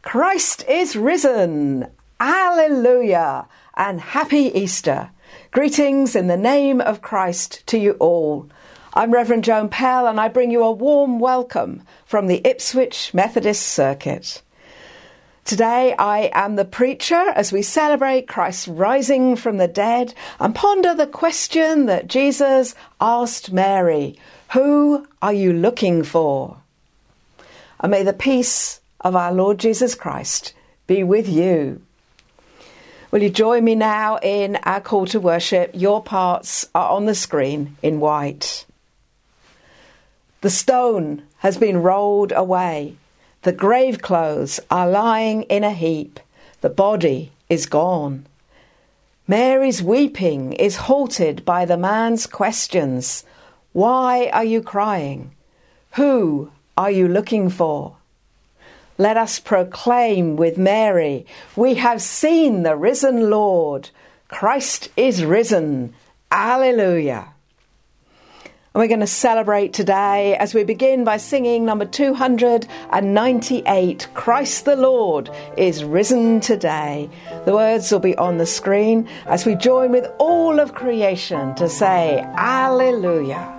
Christ is risen! Alleluia! And happy Easter! Greetings in the name of Christ to you all. I'm Reverend Joan Pell and I bring you a warm welcome from the Ipswich Methodist Circuit. Today I am the preacher as we celebrate Christ's rising from the dead and ponder the question that Jesus asked Mary, "Who are you looking for?" And may the peace of our Lord Jesus Christ be with you. Will you join me now in our call to worship? Your parts are on the screen in white. The stone has been rolled away. The grave clothes are lying in a heap. The body is gone. Mary's weeping is halted by the man's questions. Why are you crying? Who are you looking for? Let us proclaim with Mary, we have seen the risen Lord. Christ is risen. Alleluia. And we're going to celebrate today as we begin by singing number 298, Christ the Lord is risen today. The words will be on the screen as we join with all of creation to say, Alleluia.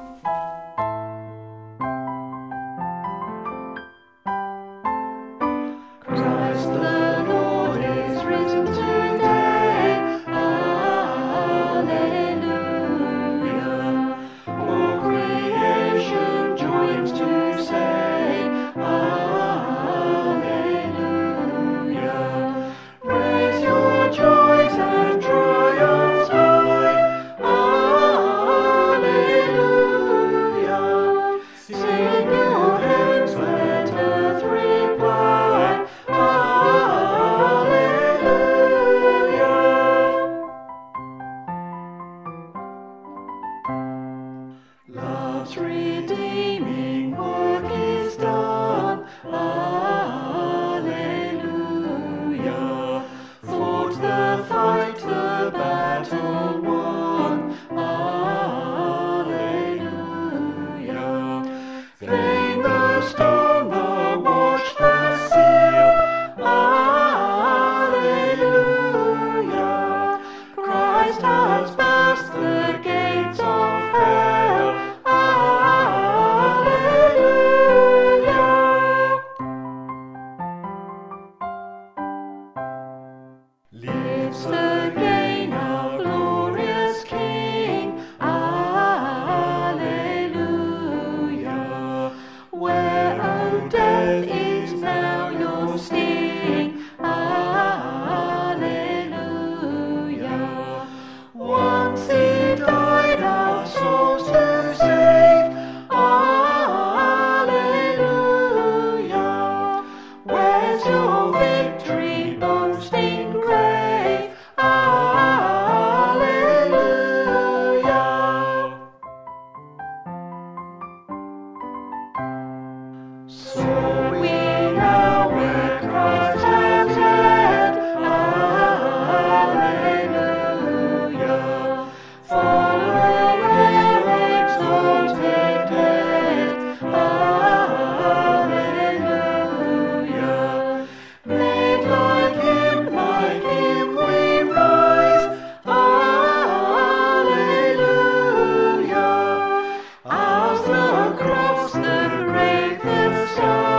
Across the great sky.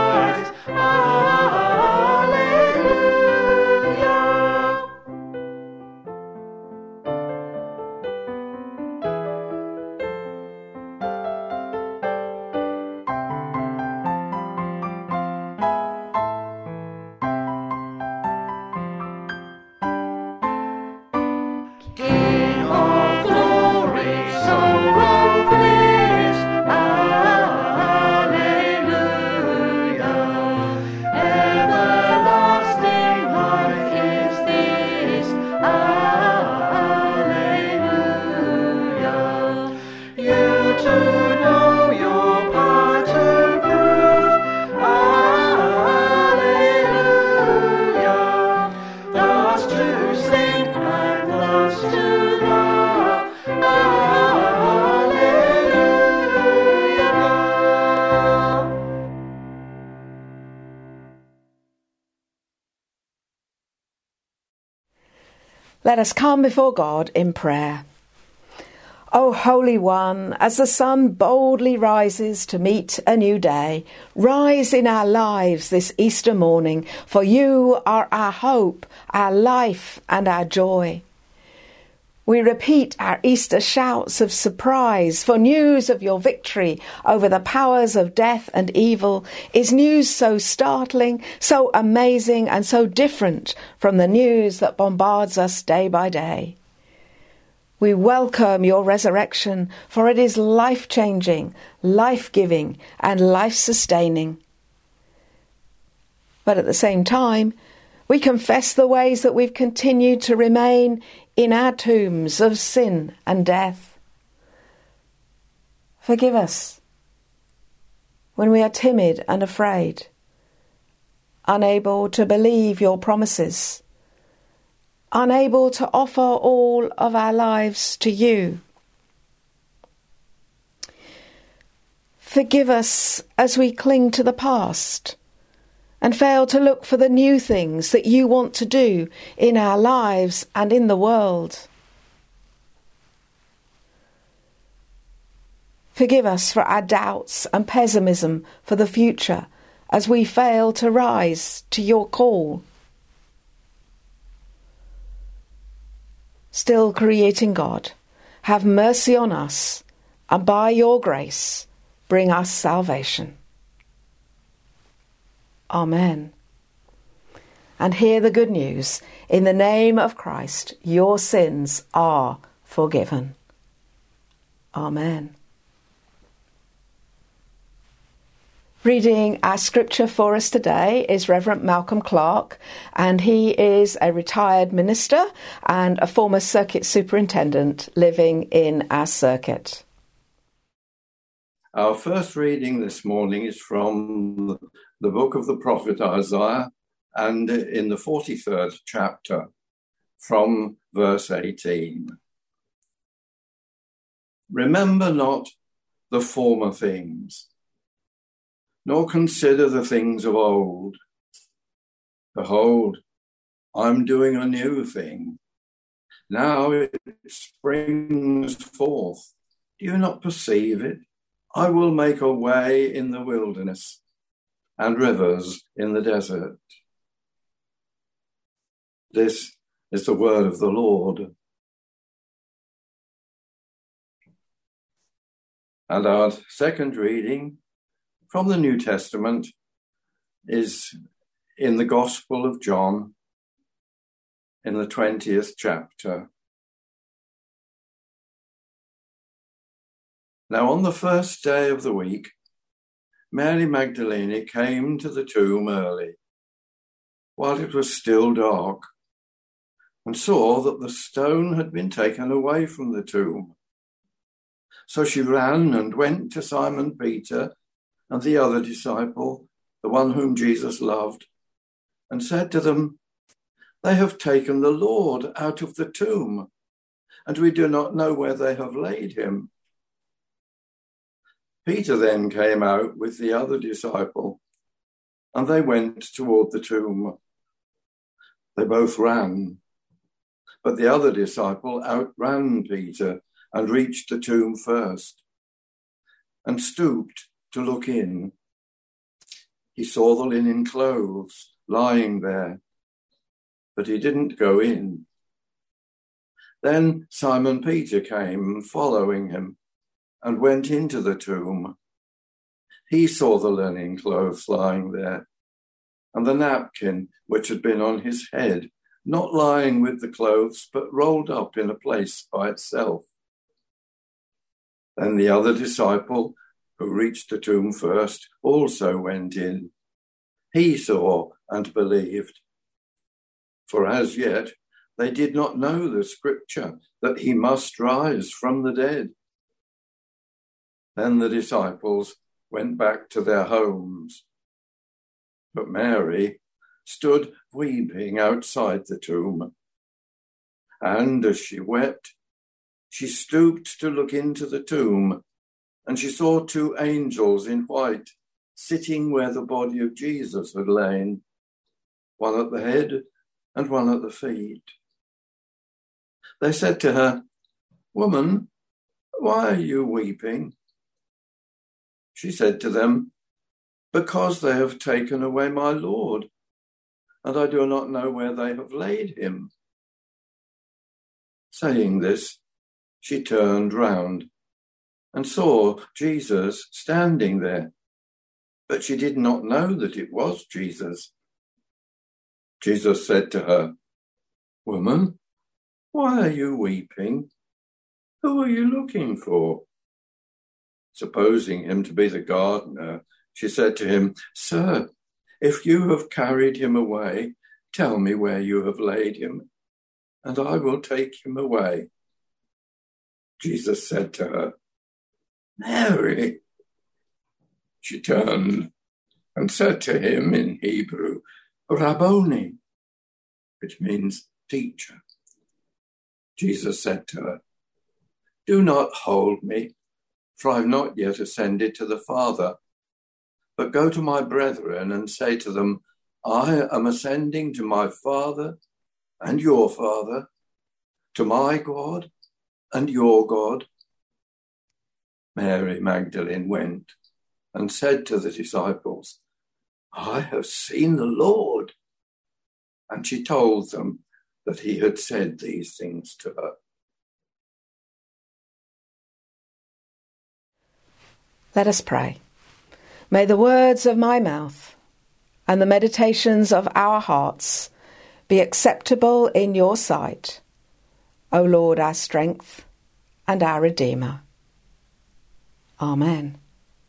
Let us come before God in prayer. O Holy One, as the sun boldly rises to meet a new day, rise in our lives this Easter morning, for you are our hope, our life and our joy. We repeat our Easter shouts of surprise, for news of your victory over the powers of death and evil is news so startling, so amazing and so different from the news that bombards us day by day. We welcome your resurrection, for it is life-changing, life-giving and life-sustaining. But at the same time, we confess the ways that we've continued to remain in our tombs of sin and death. Forgive us when we are timid and afraid, unable to believe your promises, unable to offer all of our lives to you. Forgive us as we cling to the past and fail to look for the new things that you want to do in our lives and in the world. Forgive us for our doubts and pessimism for the future as we fail to rise to your call. Still creating God, have mercy on us, and by your grace, bring us salvation. Amen. And hear the good news. In the name of Christ, your sins are forgiven. Amen. Reading our scripture for us today is Reverend Malcolm Clark, and he is a retired minister and a former circuit superintendent living in our circuit. Our first reading this morning is from the book of the prophet Isaiah, and in the 43rd chapter, from verse 18. Remember not the former things, nor consider the things of old. Behold, I'm doing a new thing. Now it springs forth. Do you not perceive it? I will make a way in the wilderness and rivers in the desert. This is the word of the Lord. And our second reading from the New Testament is in the Gospel of John, in the 20th chapter. Now on the first day of the week, Mary Magdalene came to the tomb early, while it was still dark, and saw that the stone had been taken away from the tomb. So she ran and went to Simon Peter and the other disciple, the one whom Jesus loved, and said to them, "They have taken the Lord out of the tomb, and we do not know where they have laid him." Peter then came out with the other disciple, and they went toward the tomb. They both ran, but the other disciple outran Peter and reached the tomb first, and stooped to look in. He saw the linen clothes lying there, but he didn't go in. Then Simon Peter came, following him, and went into the tomb. He saw the linen clothes lying there, and the napkin which had been on his head, not lying with the clothes, but rolled up in a place by itself. Then the other disciple, who reached the tomb first, also went in. He saw and believed, for as yet they did not know the scripture that he must rise from the dead. Then the disciples went back to their homes, but Mary stood weeping outside the tomb. And as she wept, she stooped to look into the tomb, and she saw two angels in white sitting where the body of Jesus had lain, one at the head and one at the feet. They said to her, "Woman, why are you weeping?" She said to them, "Because they have taken away my Lord, and I do not know where they have laid him." Saying this, she turned round and saw Jesus standing there, but she did not know that it was Jesus. Jesus said to her, "Woman, why are you weeping? Who are you looking for?" Supposing him to be the gardener, she said to him, "Sir, if you have carried him away, tell me where you have laid him, and I will take him away." Jesus said to her, "Mary." She turned and said to him in Hebrew, "Rabboni," which means teacher. Jesus said to her, "Do not hold me, for I have not yet ascended to the Father, but go to my brethren and say to them, I am ascending to my Father and your Father, to my God and your God." Mary Magdalene went and said to the disciples, "I have seen the Lord." And she told them that he had said these things to her. Let us pray. May the words of my mouth and the meditations of our hearts be acceptable in your sight, O Lord, our strength and our Redeemer. Amen.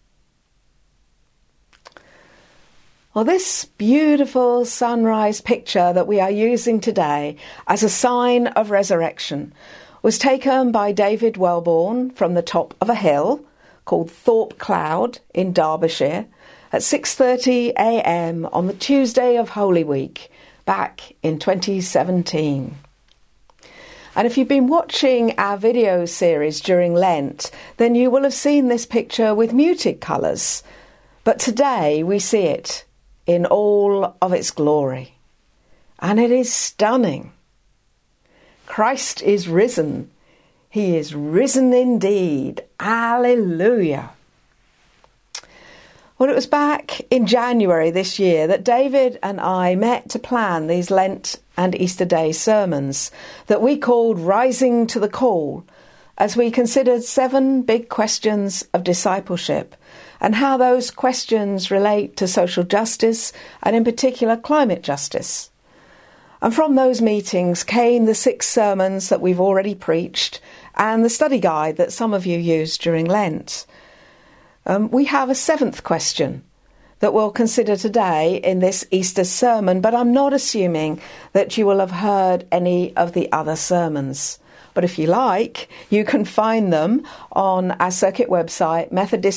Well, this beautiful sunrise picture that we are using today as a sign of resurrection was taken by David Wellborn from the top of a hill called Thorpe Cloud in Derbyshire at 6:30 a.m. on the Tuesday of Holy Week back in 2017. And if you've been watching our video series during Lent, then you will have seen this picture with muted colours. But today we see it in all of its glory. And it is stunning. Christ is risen. He is risen indeed. Alleluia. Well, it was back in January this year that David and I met to plan these Lent and Easter Day sermons that we called Rising to the Call, as we considered 7 big questions of discipleship and how those questions relate to social justice and in particular climate justice. And from those meetings came the 6 sermons that we've already preached and the study guide that some of you used during Lent. We have a 7th question that we'll consider today in this Easter sermon, but I'm not assuming that you will have heard any of the other sermons. But if you like, you can find them on our circuit website,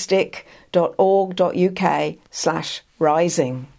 methodistic.org.uk/rising.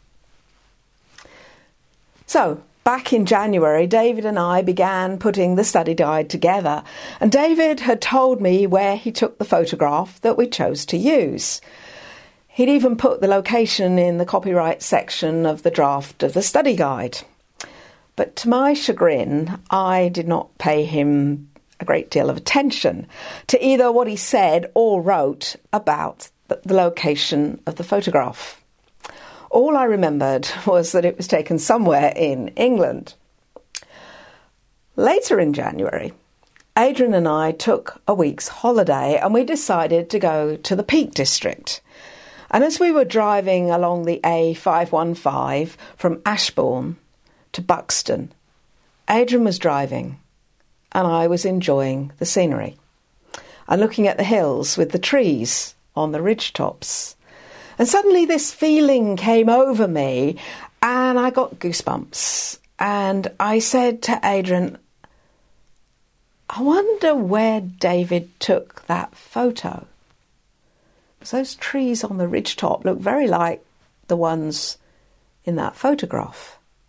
So, back in January, David and I began putting the study guide together, and David had told me where he took the photograph that we chose to use. He'd even put the location in the copyright section of the draft of the study guide. But to my chagrin, I did not pay him a great deal of attention to either what he said or wrote about the location of the photograph. All I remembered was that it was taken somewhere in England. Later in January, Adrian and I took a week's holiday and we decided to go to the Peak District. And as we were driving along the A515 from Ashbourne to Buxton, Adrian was driving and I was enjoying the scenery and looking at the hills with the trees on the ridge tops. And suddenly this feeling came over me and I got goosebumps. And I said to Adrian, I wonder where David took that photo. Because those trees on the ridgetop look very like the ones in that photograph.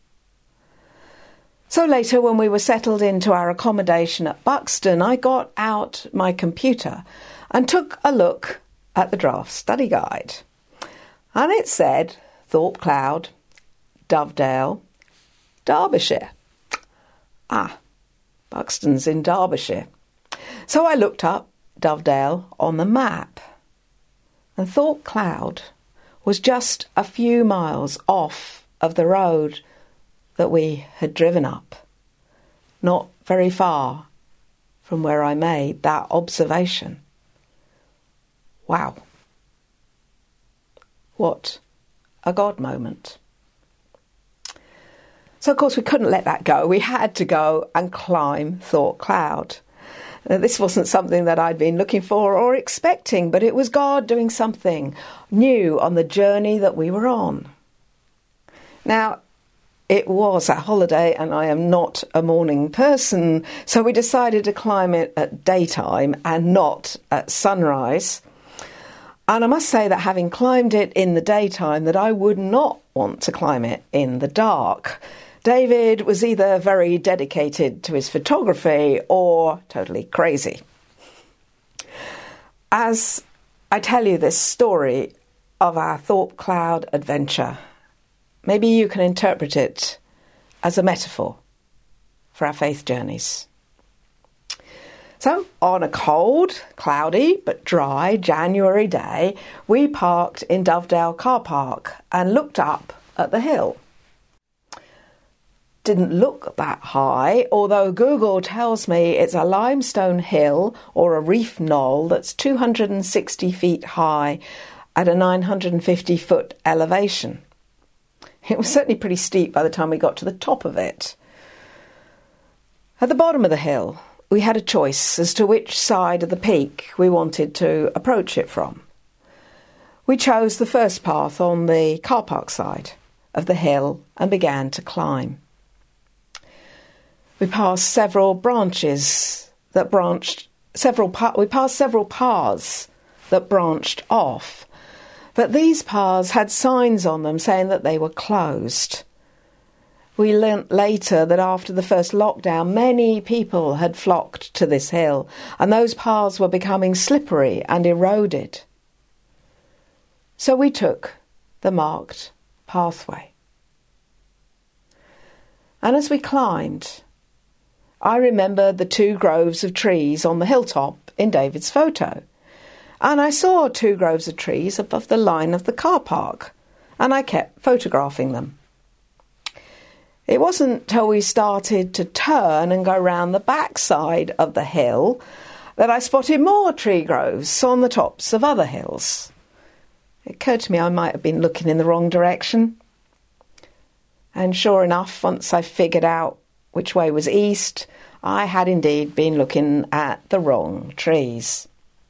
So later, when we were settled into our accommodation at Buxton, I got out my computer and took a look at the draft study guide. And it said Thorpe Cloud, Dovedale, Derbyshire. But Buxton's in Derbyshire. So I looked up Dovedale on the map and thought Cloud was just a few miles off of the road that we had driven up, not very far from where I made that observation. Wow. What a God moment. So, of course, we couldn't let that go. We had to go and climb Thorpe Cloud. Now, this wasn't something that I'd been looking for or expecting, but it was God doing something new on the journey that we were on. Now, it was a holiday and I am not a morning person, so we decided to climb it at daytime and not at sunrise. And I must say that having climbed it in the daytime, that I would not want to climb it in the dark. David was either very dedicated to his photography or totally crazy. As I tell you this story of our Thorpe Cloud adventure, maybe you can interpret it as a metaphor for our faith journeys. So, on a cold, cloudy but dry January day, we parked in Dovedale car park and looked up at the hill. Didn't look that high, although Google tells me it's a limestone hill or a reef knoll that's 260 feet high at a 950-foot elevation. It was certainly pretty steep by the time we got to the top of it. At the bottom of the hill, we had a choice as to which side of the peak we wanted to approach it from. We chose the first path on the car park side of the hill and began to climb. We passed several branches that branched, we passed several paths that branched off, but these paths had signs on them saying that they were closed. We learnt later that after the first lockdown, many people had flocked to this hill, and those paths were becoming slippery and eroded. So we took the marked pathway. And as we climbed, I remembered the 2 groves of trees on the hilltop in David's photo. And I saw 2 groves of trees above the line of the car park, and I kept photographing them. It wasn't till we started to turn and go round the backside of the hill that I spotted more tree groves on the tops of other hills. It occurred to me I might have been looking in the wrong direction. And sure enough, once I figured out which way was east, I had indeed been looking at the wrong trees.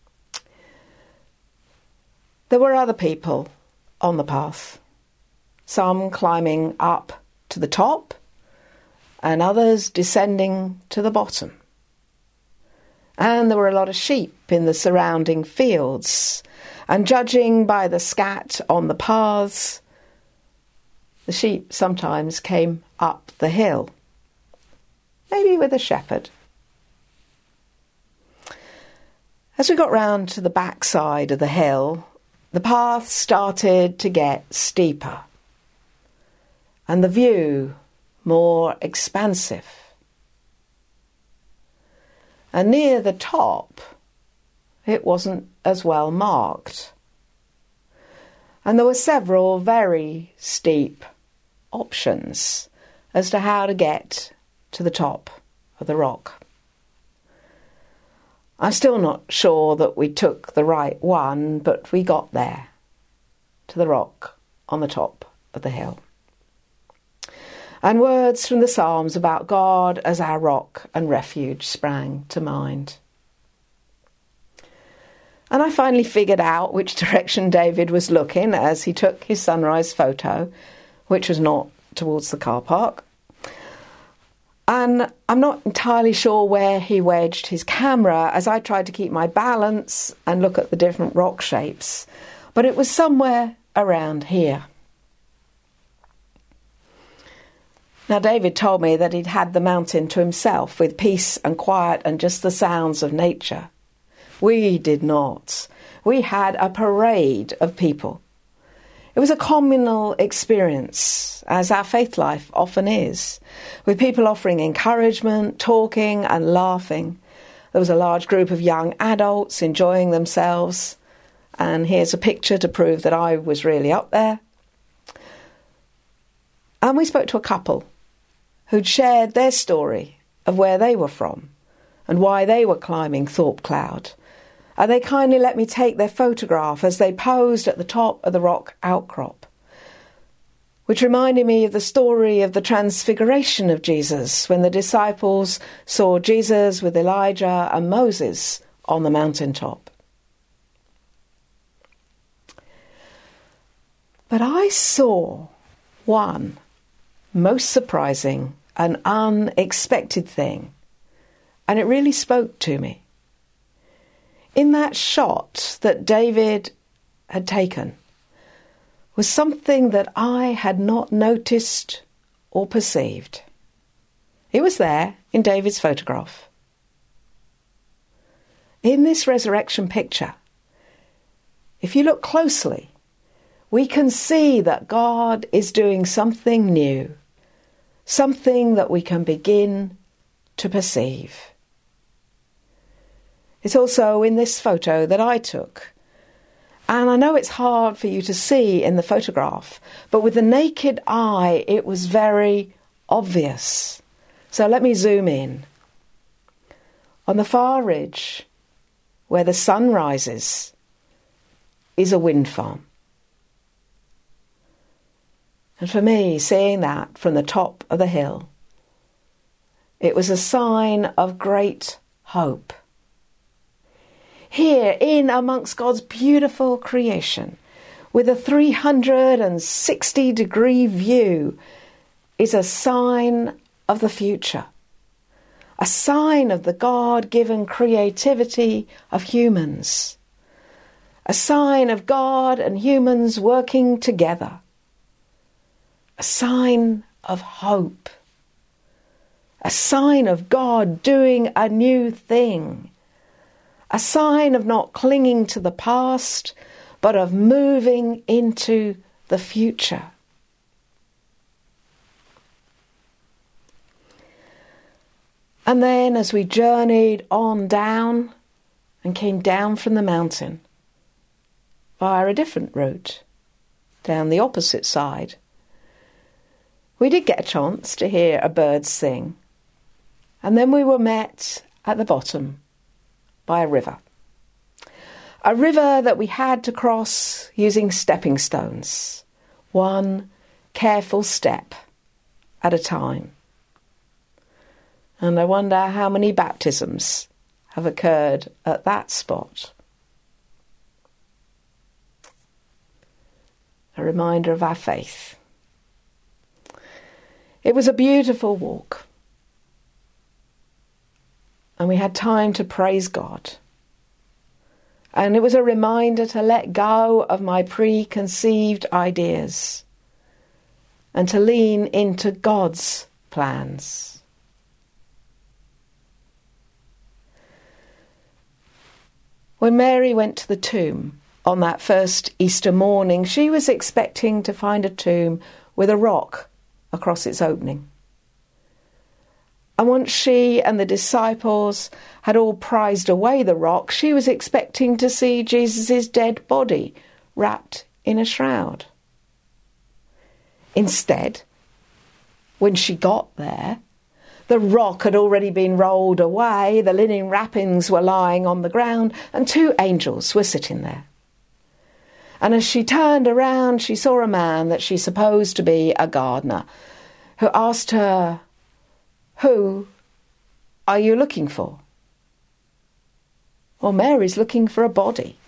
There were other people on the path, some climbing up to the top and others descending to the bottom. And there were a lot of sheep in the surrounding fields, and judging by the scat on the paths, the sheep sometimes came up the hill, maybe with a shepherd. As we got round to the backside of the hill, the path started to get steeper and the view more expansive. And near the top, it wasn't as well marked. And there were several very steep options as to how to get to the top of the rock. I'm still not sure that we took the right one, but we got there, to the rock on the top of the hill. And words from the Psalms about God as our rock and refuge sprang to mind. And I finally figured out which direction David was looking as he took his sunrise photo, which was not towards the car park. And I'm not entirely sure where he wedged his camera as I tried to keep my balance and look at the different rock shapes, but it was somewhere around here. Now, David told me that he'd had the mountain to himself with peace and quiet and just the sounds of nature. We did not. We had a parade of people. It was a communal experience, as our faith life often is, with people offering encouragement, talking and laughing. There was a large group of young adults enjoying themselves, and here's a picture to prove that I was really up there. And we spoke to a couple who'd shared their story of where they were from and why they were climbing Thorpe Cloud. And they kindly let me take their photograph as they posed at the top of the rock outcrop, which reminded me of the story of the transfiguration of Jesus when the disciples saw Jesus with Elijah and Moses on the mountaintop. But I saw one most surprising and unexpected thing, and it really spoke to me. In that shot that David had taken was something that I had not noticed or perceived. It was there in David's photograph. In this resurrection picture, if you look closely, we can see that God is doing something new, something that we can begin to perceive. It's also in this photo that I took. And I know it's hard for you to see in the photograph, but with the naked eye, it was very obvious. So let me zoom in. On the far ridge, where the sun rises, is a wind farm. And for me, seeing that from the top of the hill, it was a sign of great hope. Here, in amongst God's beautiful creation, with a 360-degree view, is a sign of the future, a sign of the God-given creativity of humans, a sign of God and humans working together, a sign of hope, a sign of God doing a new thing, a sign of not clinging to the past, but of moving into the future. And then as we journeyed on down and came down from the mountain via a different route, down the opposite side, we did get a chance to hear a bird sing. And then we were met at the bottom by a river that we had to cross using stepping stones, one careful step at a time. And I wonder how many baptisms have occurred at that spot. A reminder of our faith. It was a beautiful walk. And we had time to praise God. And it was a reminder to let go of my preconceived ideas and to lean into God's plans. When Mary went to the tomb on that first Easter morning, she was expecting to find a tomb with a rock across its opening. And once she and the disciples had all prized away the rock, she was expecting to see Jesus' dead body wrapped in a shroud. Instead, when she got there, the rock had already been rolled away, the linen wrappings were lying on the ground, and two angels were sitting there. And as she turned around, she saw a man that she supposed to be a gardener, who asked her, "Who are you looking for?" Well, Mary's looking for a body.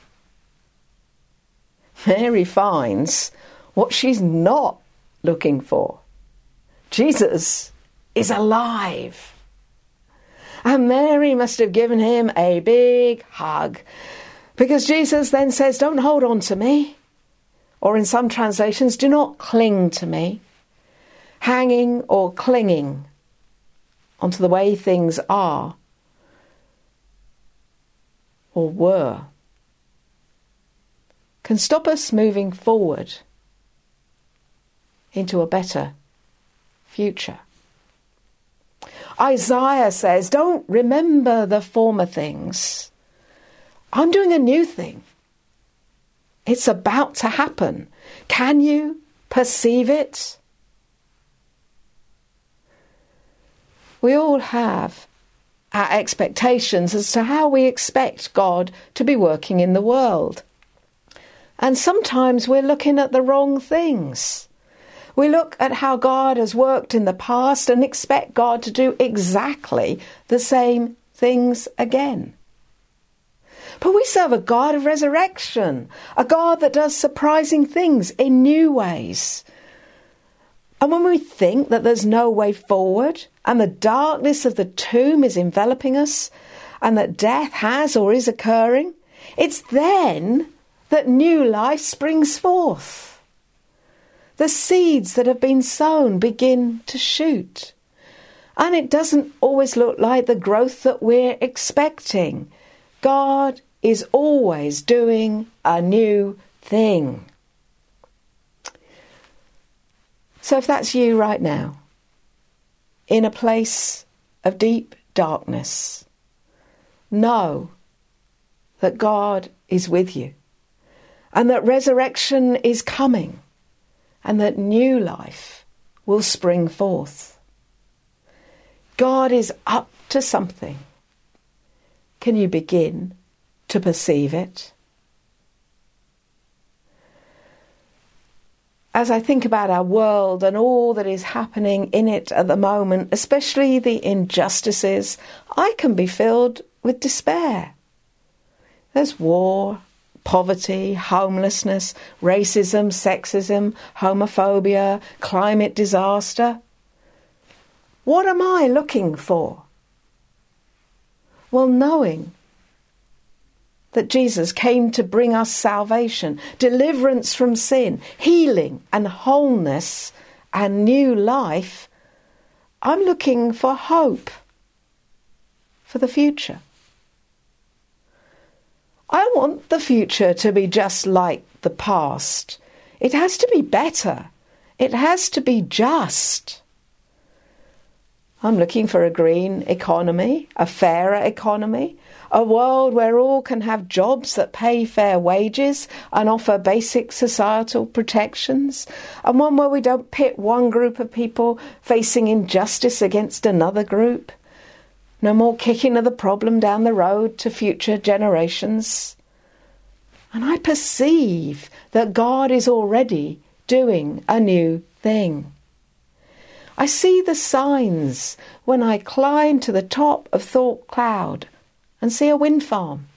Mary finds what she's not looking for. Jesus is alive. And Mary must have given him a big hug, because Jesus then says, "Don't hold on to me," or in some translations, "Do not cling to me." Hanging or clinging onto the way things are or were can stop us moving forward into a better future. Isaiah says, don't remember the former things. I'm doing a new thing. It's about to happen. Can you perceive it? We all have our expectations as to how we expect God to be working in the world. And sometimes we're looking at the wrong things. We look at how God has worked in the past and expect God to do exactly the same things again. But we serve a God of resurrection, a God that does surprising things in new ways. And when we think that there's no way forward and the darkness of the tomb is enveloping us and that death has or is occurring, it's then that new life springs forth. The seeds that have been sown begin to shoot. And it doesn't always look like the growth that we're expecting. God is always doing a new thing. So if that's you right now, in a place of deep darkness, know that God is with you and that resurrection is coming and that new life will spring forth. God is up to something. Can you begin to perceive it? As I think about our world and all that is happening in it at the moment, especially the injustices, I can be filled with despair. There's war, poverty, homelessness, racism, sexism, homophobia, climate disaster. What am I looking for? Well, knowing that Jesus came to bring us salvation, deliverance from sin, healing and wholeness and new life, I'm looking for hope for the future. I want the future to be just like the past. It has to be better. It has to be just. I'm looking for a green economy, a fairer economy, a world where all can have jobs that pay fair wages and offer basic societal protections, and one where we don't pit one group of people facing injustice against another group. No more kicking of the problem down the road to future generations. And I perceive that God is already doing a new thing. I see the signs when I climb to the top of Thorpe Cloud and see a wind farm.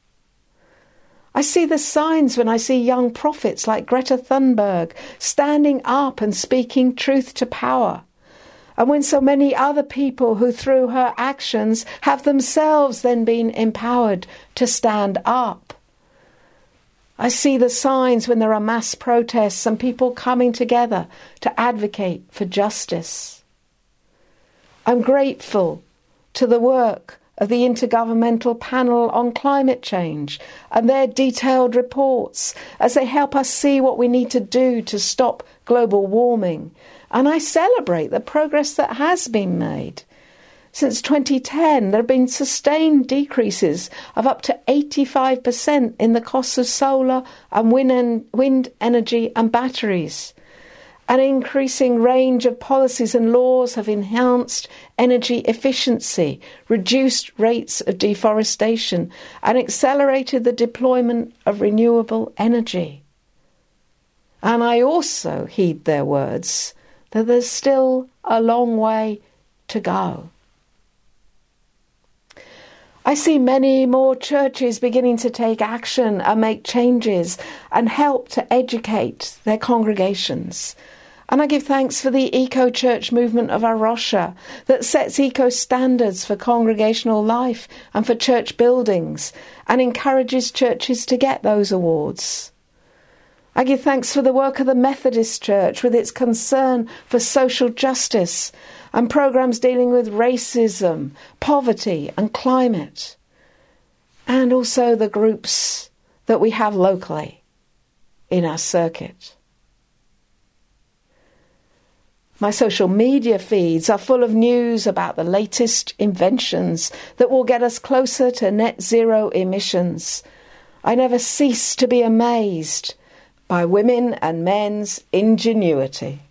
I see the signs when I see young prophets like Greta Thunberg standing up and speaking truth to power. And when so many other people who through her actions have themselves then been empowered to stand up. I see the signs when there are mass protests and people coming together to advocate for justice. I'm grateful to the work of the Intergovernmental Panel on Climate Change and their detailed reports as they help us see what we need to do to stop global warming. And I celebrate the progress that has been made. Since 2010, there have been sustained decreases of up to 85% in the costs of solar and wind energy and batteries. An increasing range of policies and laws have enhanced energy efficiency, reduced rates of deforestation, and accelerated the deployment of renewable energy. And I also heed their words that there's still a long way to go. I see many more churches beginning to take action and make changes and help to educate their congregations. And I give thanks for the eco-church movement of Arusha that sets eco-standards for congregational life and for church buildings and encourages churches to get those awards. I give thanks for the work of the Methodist Church with its concern for social justice and programs dealing with racism, poverty and climate, and also the groups that we have locally in our circuit. My social media feeds are full of news about the latest inventions that will get us closer to net zero emissions. I never cease to be amazed by women and men's ingenuity.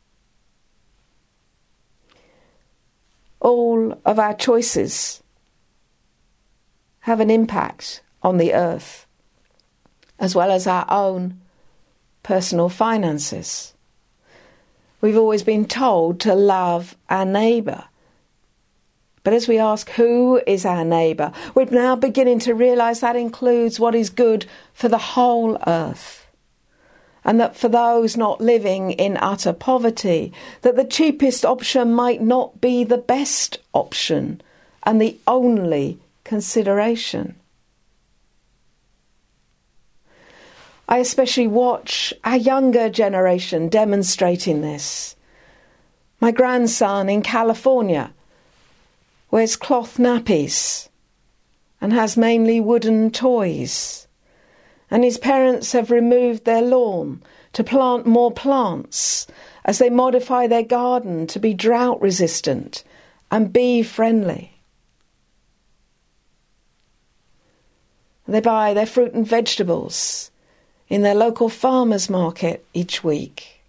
All of our choices have an impact on the earth, as well as our own personal finances. We've always been told to love our neighbour. But as we ask who is our neighbour, we're now beginning to realise that includes what is good for the whole earth. And that for those not living in utter poverty, that the cheapest option might not be the best option and the only consideration. I especially watch our younger generation demonstrating this. My grandson in California wears cloth nappies and has mainly wooden toys. And his parents have removed their lawn to plant more plants as they modify their garden to be drought resistant and bee friendly. They buy their fruit and vegetables in their local farmers market each week.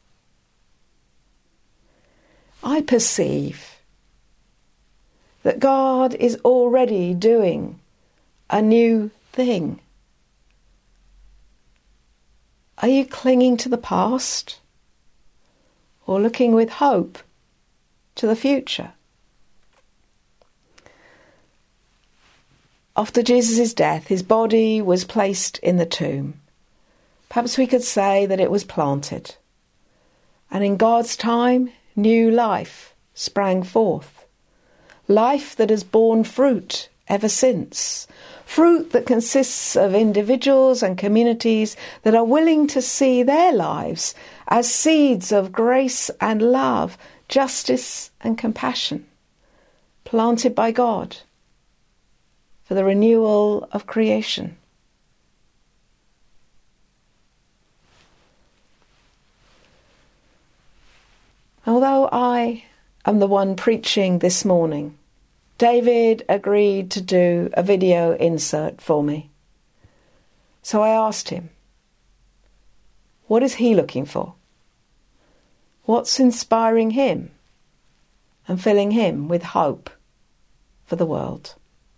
I perceive that God is already doing a new thing. Are you clinging to the past or looking with hope to the future? After Jesus' death, his body was placed in the tomb. Perhaps we could say that it was planted. And in God's time, new life sprang forth. Life that has borne fruit ever since. Fruit that consists of individuals and communities that are willing to see their lives as seeds of grace and love, justice and compassion, planted by God for the renewal of creation. Although I am the one preaching this morning, David agreed to do a video insert for me. So I asked him, what is he looking for? What's inspiring him and filling him with hope for the world?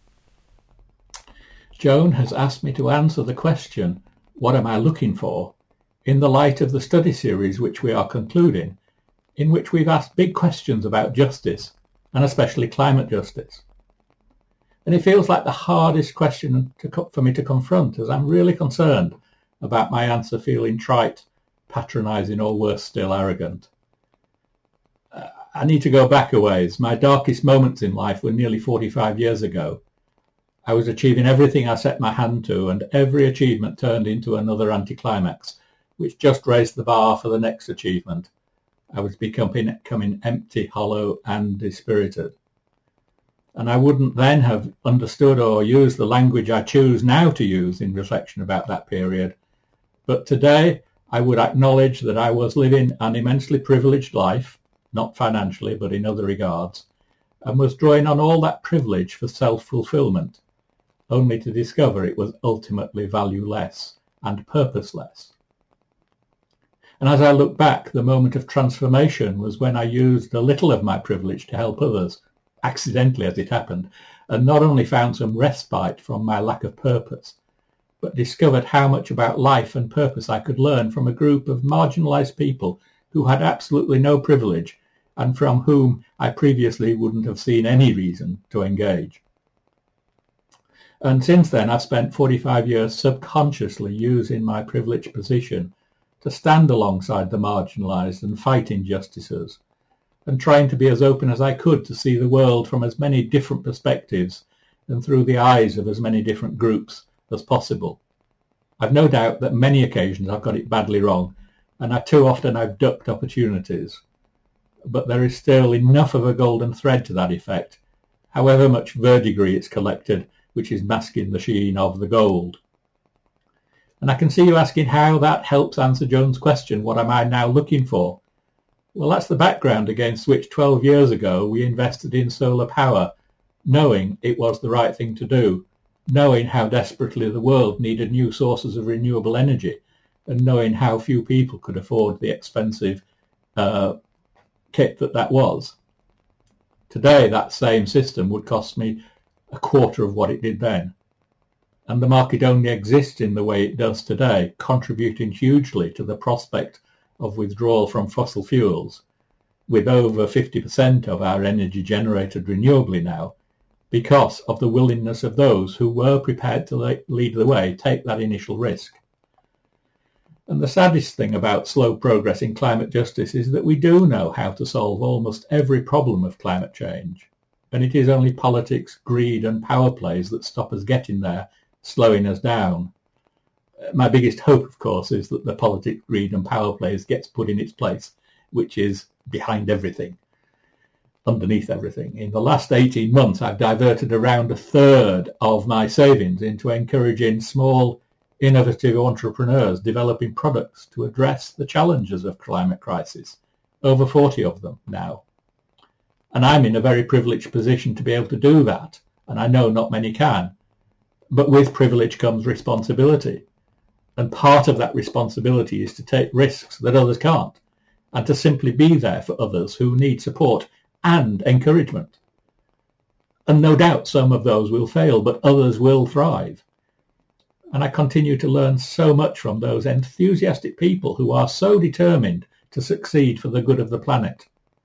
Joan has asked me to answer the question, what am I looking for, in the light of the study series which we are concluding, in which we've asked big questions about justice, and especially climate justice. And it feels like the hardest question for me to confront, as I'm really concerned about my answer feeling trite, patronising, or worse still, arrogant. I need to go back a ways. My darkest moments in life were nearly 45 years ago. I was achieving everything I set my hand to, and every achievement turned into another anticlimax, which just raised the bar for the next achievement. I was becoming empty, hollow, and dispirited. And I wouldn't then have understood or used the language I choose now to use in reflection about that period. But today, I would acknowledge that I was living an immensely privileged life, not financially, but in other regards, and was drawing on all that privilege for self-fulfillment, only to discover it was ultimately valueless and purposeless. And as I look back, the moment of transformation was when I used a little of my privilege to help others, accidentally as it happened, and not only found some respite from my lack of purpose, but discovered how much about life and purpose I could learn from a group of marginalised people who had absolutely no privilege and from whom I previously wouldn't have seen any reason to engage. And since then, I've spent 45 years subconsciously using my privileged position to stand alongside the marginalised and fight injustices, and trying to be as open as I could to see the world from as many different perspectives and through the eyes of as many different groups as possible. I've no doubt that many occasions I've got it badly wrong, and too often I've ducked opportunities. But there is still enough of a golden thread to that effect, however much verdigris it's collected, which is masking the sheen of the gold. And I can see you asking how that helps answer Joan's question, what am I now looking for? Well, that's the background against which 12 years ago we invested in solar power, knowing it was the right thing to do, knowing how desperately the world needed new sources of renewable energy, and knowing how few people could afford the expensive kit that was. Today, that same system would cost me a quarter of what it did then. And the market only exists in the way it does today, contributing hugely to the prospect of withdrawal from fossil fuels, with over 50% of our energy generated renewably now, because of the willingness of those who were prepared to lead the way take that initial risk. And the saddest thing about slow progress in climate justice is that we do know how to solve almost every problem of climate change. And it is only politics, greed and power plays that stop us getting there, slowing us down. My biggest hope, of course, is that the politics, greed and power plays gets put in its place, which is behind everything, underneath everything. In the last 18 months, I've diverted around a third of my savings into encouraging small, innovative entrepreneurs developing products to address the challenges of climate crisis, over 40 of them now. And I'm in a very privileged position to be able to do that, and I know not many can. But with privilege comes responsibility, and part of that responsibility is to take risks that others can't, and to simply be there for others who need support and encouragement. And no doubt some of those will fail, but others will thrive. And I continue to learn so much from those enthusiastic people who are so determined to succeed for the good of the planet.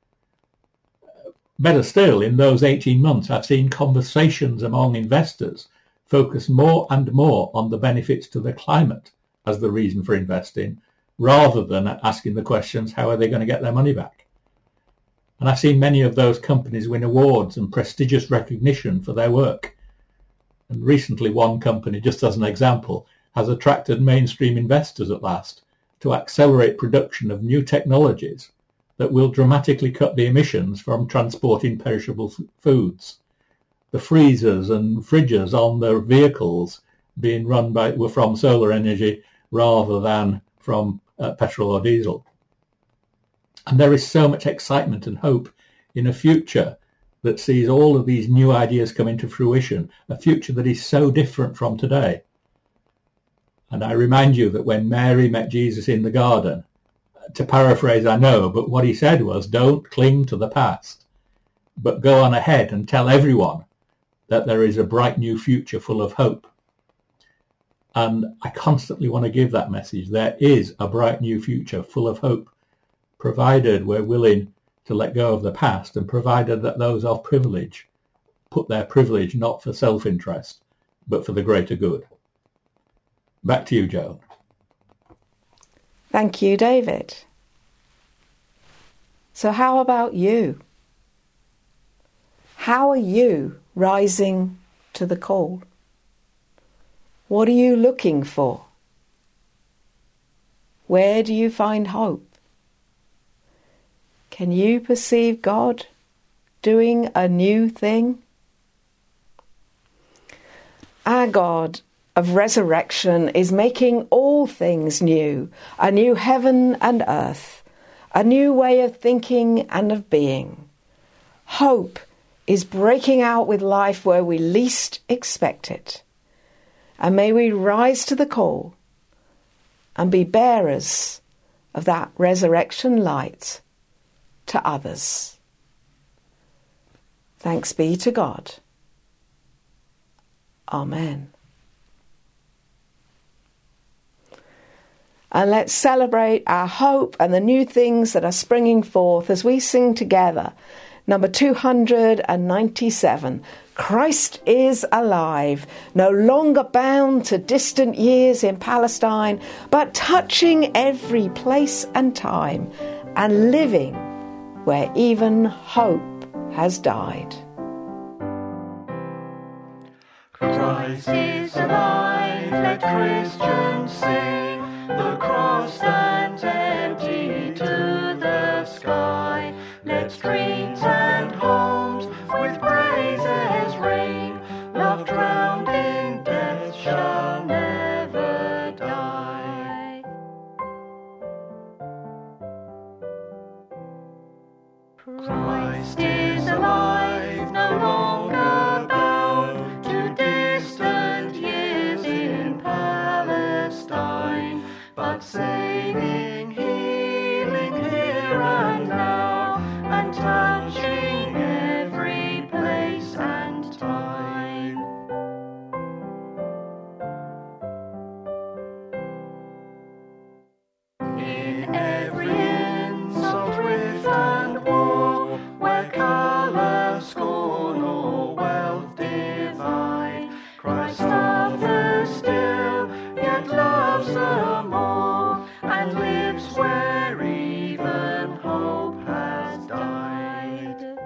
Better still, in those 18 months, I've seen conversations among investors focus more and more on the benefits to the climate as the reason for investing, rather than asking the questions, how are they going to get their money back? And I've seen many of those companies win awards and prestigious recognition for their work. And recently one company, just as an example, has attracted mainstream investors at last to accelerate production of new technologies that will dramatically cut the emissions from transporting perishable foods. The freezers and fridges on their vehicles being run from solar energy rather than from petrol or diesel. And there is so much excitement and hope in a future that sees all of these new ideas come into fruition, a future that is so different from today. And I remind you that when Mary met Jesus in the garden, to paraphrase I know, but what he said was, don't cling to the past, but go on ahead and tell everyone that there is a bright new future full of hope. And I constantly want to give that message. There is a bright new future full of hope, provided we're willing to let go of the past, and provided that those of privilege put their privilege not for self-interest, but for the greater good. Back to you, Joan. Thank you, David. So how about you? How are you rising to the call? What are you looking for? Where do you find hope? Can you perceive God doing a new thing? Our God of resurrection is making all things new, a new heaven and earth, a new way of thinking and of being. Hope is breaking out with life where we least expect it. And may we rise to the call and be bearers of that resurrection light to others. Thanks be to God. Amen. And let's celebrate our hope and the new things that are springing forth as we sing together. Number 297, Christ is alive, no longer bound to distant years in Palestine, but touching every place and time and living where even hope has died. Christ is alive, let Christians sing. The cross stands empty to the sky. Let streets and homes with praises ring. Love drowned in death shall never die. Christ is alive, no longer bound to distant years in Palestine, but saving, healing here and now, and touching every place and time. In every inch of rift and war, where colour, scorn, or wealth divide, Christ offers still, yet loves them all, and lives where even hope has died.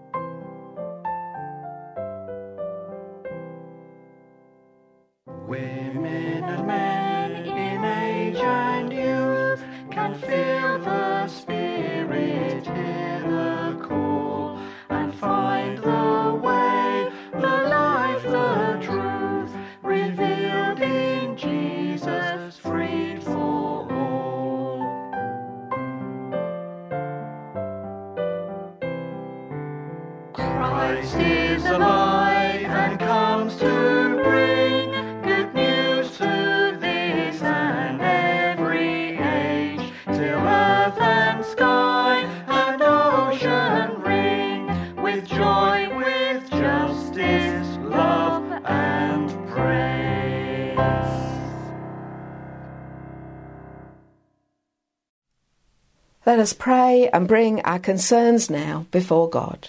Women and men in age and youth can feel the Spirit, hear the call, and find the way, the life, the truth, revealed in Jesus, freed for all. Christ is alive and comes to bring good news to this and every age, till earth and sky and ocean ring with joy, with justice, love and praise. Let us pray and bring our concerns now before God.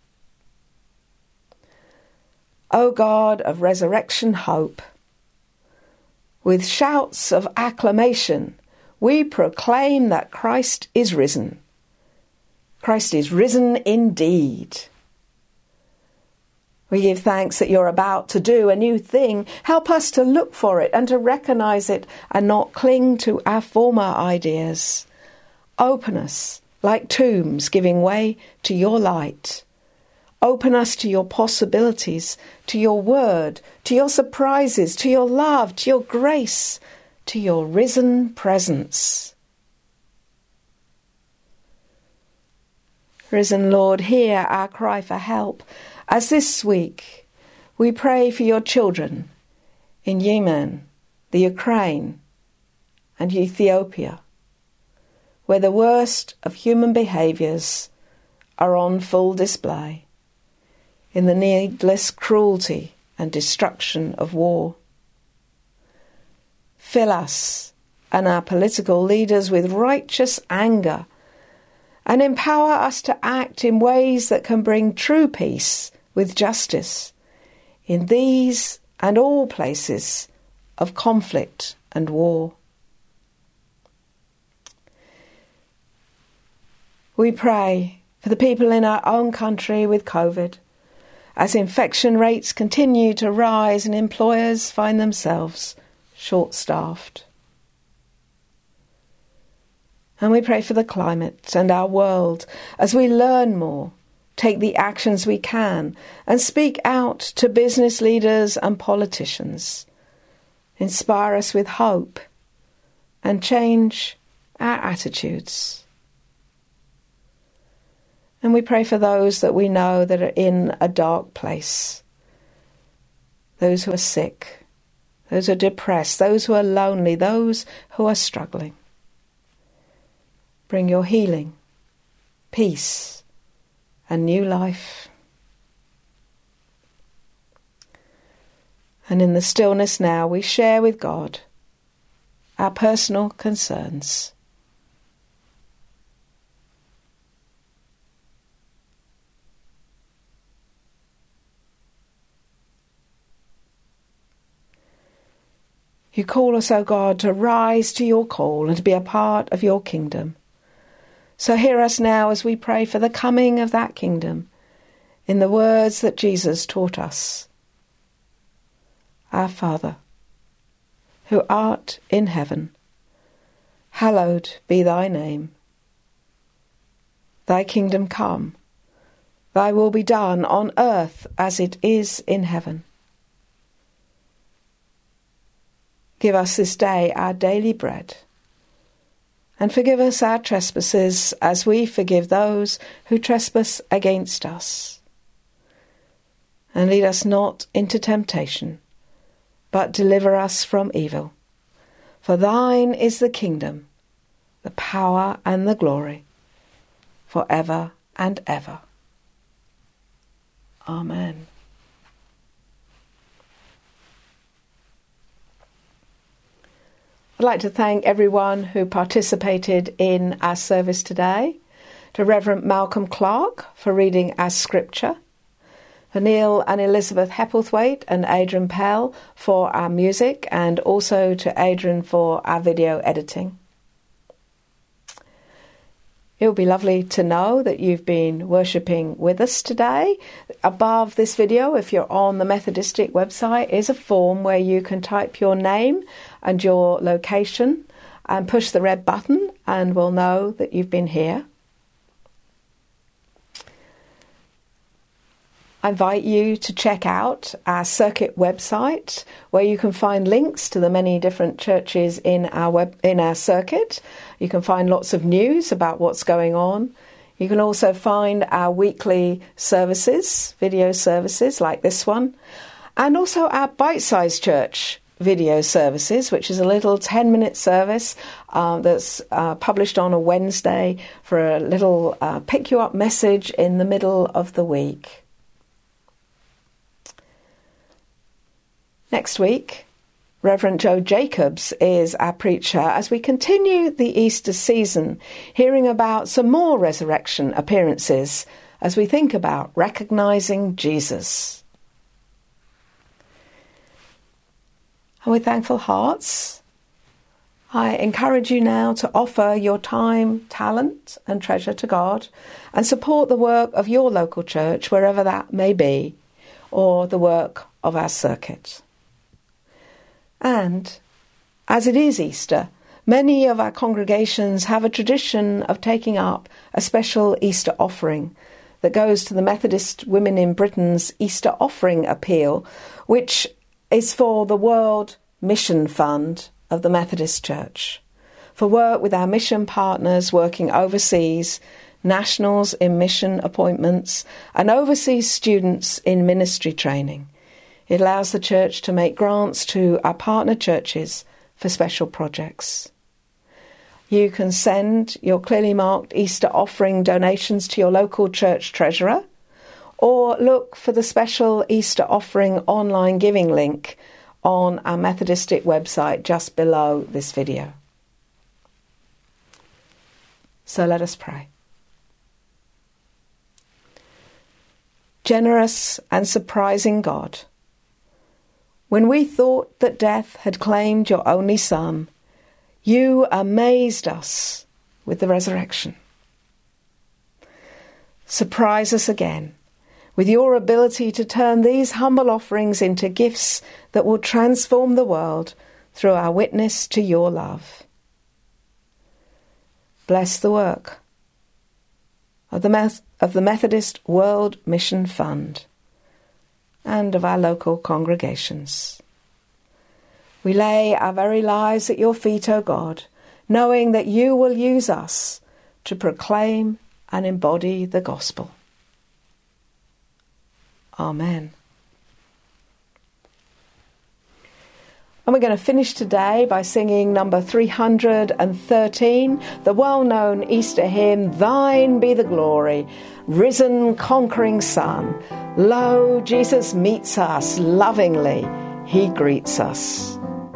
O God of resurrection hope, with shouts of acclamation, we proclaim that Christ is risen. Christ is risen indeed. We give thanks that you're about to do a new thing. Help us to look for it and to recognise it and not cling to our former ideas. Open us like tombs giving way to your light. Open us to your possibilities, to your word, to your surprises, to your love, to your grace, to your risen presence. Risen Lord, hear our cry for help, as this week we pray for your children in Yemen, the Ukraine, and Ethiopia, where the worst of human behaviours are on full display, in the needless cruelty and destruction of war. Fill us and our political leaders with righteous anger and empower us to act in ways that can bring true peace with justice in these and all places of conflict and war. We pray for the people in our own country with COVID, as infection rates continue to rise and employers find themselves short-staffed. And we pray for the climate and our world as we learn more, take the actions we can, and speak out to business leaders and politicians. Inspire us with hope and change our attitudes. And we pray for those that we know that are in a dark place, those who are sick, those who are depressed, those who are lonely, those who are struggling. Bring your healing, peace, and new life. And in the stillness now, we share with God our personal concerns. You call us, O God, to rise to your call and to be a part of your kingdom. So hear us now as we pray for the coming of that kingdom in the words that Jesus taught us. Our Father, who art in heaven, hallowed be thy name. Thy kingdom come, thy will be done on earth as it is in heaven. Give us this day our daily bread, And forgive us our trespasses as we forgive those who trespass against us. And lead us not into temptation, but deliver us from evil. For thine is the kingdom, the power and the glory, for ever and ever. Amen. I'd like to thank everyone who participated in our service today, to Reverend Malcolm Clark for reading our scripture, for Neil and Elizabeth Hepplethwaite and Adrian Pell for our music, and also to Adrian for our video editing. It would be lovely to know that you've been worshipping with us today. Above this video, if you're on the Methodistic website, is a form where you can type your name and your location and push the red button, and we'll know that you've been here. I invite you to check out our circuit website, where you can find links to the many different churches in our circuit. You can find lots of news about what's going on. You can also find our weekly services, video services like this one, and also our bite-sized church video services, which is a little 10-minute service that's published on a Wednesday for a little pick-you-up message in the middle of the week. Next week, Reverend Joe Jacobs is our preacher as we continue the Easter season, hearing about some more resurrection appearances as we think about recognising Jesus. And with thankful hearts, I encourage you now to offer your time, talent and treasure to God and support the work of your local church, wherever that may be, or the work of our circuit. And, as it is Easter, many of our congregations have a tradition of taking up a special Easter offering that goes to the Methodist Women in Britain's Easter Offering Appeal, which is for the World Mission Fund of the Methodist Church, for work with our mission partners working overseas, nationals in mission appointments, and overseas students in ministry training. It allows the church to make grants to our partner churches for special projects. You can send your clearly marked Easter offering donations to your local church treasurer, or look for the special Easter offering online giving link on our Methodistic website just below this video. So let us pray. Generous and surprising God, when we thought that death had claimed your only Son, you amazed us with the resurrection. Surprise us again with your ability to turn these humble offerings into gifts that will transform the world through our witness to your love. Bless the work of the Methodist World Mission Fund and of our local congregations. We lay our very lives at your feet, O God, knowing that you will use us to proclaim and embody the gospel. Amen. And we're going to finish today by singing number 313, the well-known Easter hymn, Thine Be the Glory, Risen Conquering Son. Lo, Jesus meets us lovingly, he greets us.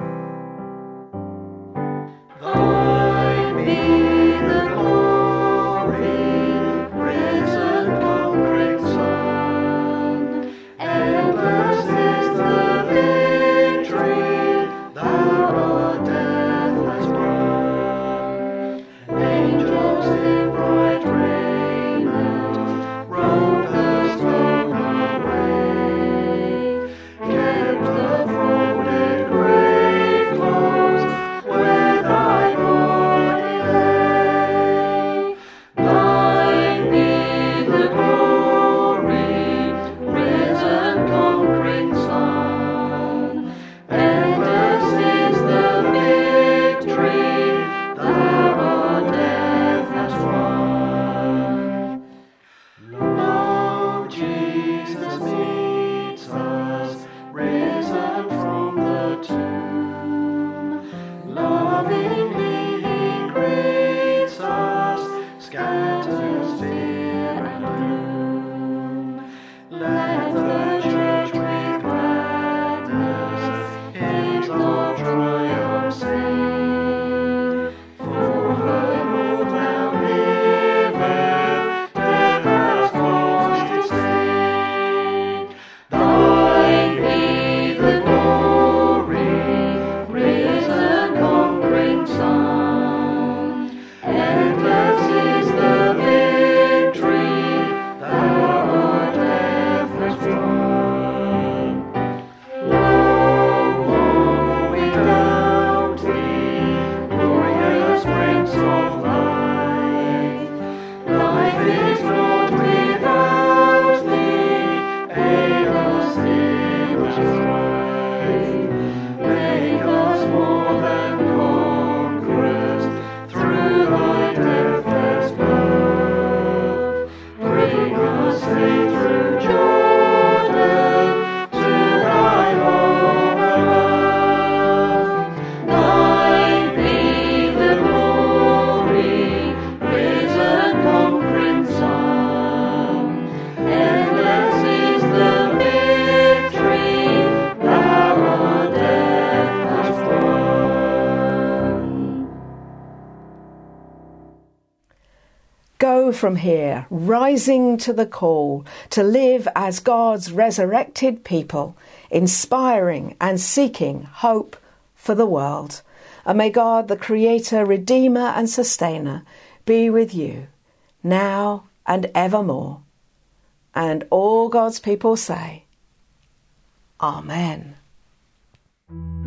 Thine be the glory, risen conquering Son. Endless is the victory, thou art deathless won. Angels in bright raiment robe the throne away, kept the folded grave. scatters fear and gloom. Let the church with gladness hymns of triumph sing. For her Lord now liveth, death has lost its sting. Thine be the glory, risen conquering Son. Endless is the victory thou o'er death hast won. Long, long we doubt thee, glorious Prince of life. Life is not without thee, aid us in the strife. Make us more than conquerors through thy deathless love. Bring us safe through Jordan to thy home above. Thine be the glory, risen conquering Son. Endless is the victory thou o'er death hast won. Go from here, rising to the call, to live as God's resurrected people, inspiring and seeking hope for the world. And may God, the Creator, Redeemer and Sustainer, be with you, now and evermore. And all God's people say, Amen.